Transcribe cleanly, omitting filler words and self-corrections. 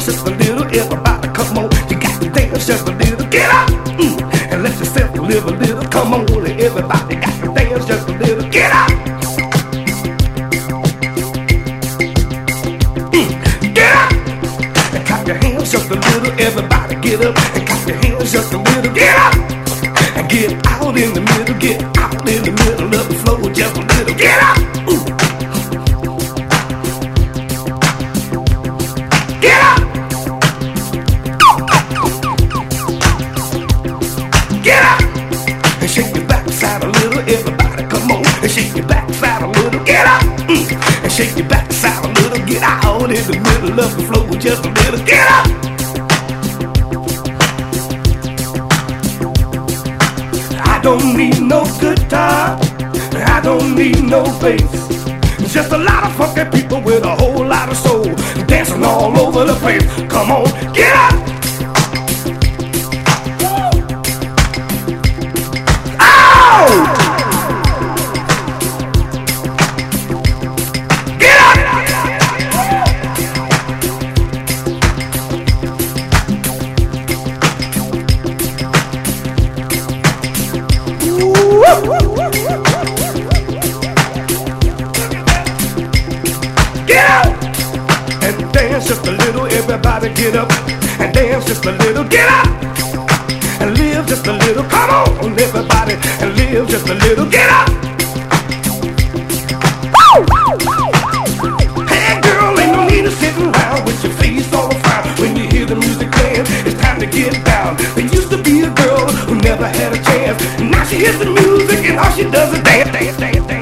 dance just a little. Everybody, come on, you got to dance just a little. Get up, and let yourself live a little. Come on, everybody, got to dance just a little. Get up, get up, and clap your hands just a little. Everybody, get up and clap your hands just a little. Get up, and get out in the middle. Get out in the middle of the floor just a little. Get up. Get up! Get up! And shake your backside a little. Everybody, come on and shake your backside a little. Get up! And shake your backside a little. Get out in the middle of the floor just a little. Get up! I don't need no guitar. I don't need no bass. Just a lot of funky people with a whole lot of soul, dancing all over the place. Come on, get up! Ow! Get up! Get out and dance just a little. Everybody get up and dance just a little. Get up and live just a little. Come on, everybody, and live just a little. Get up. Hey girl, ain't no need of sitting around with your face all frown. When you hear the music playing, it's time to get down. There used to be a girl who never had a chance. Now she hears the music and all she does is dance, dance, dance, dance.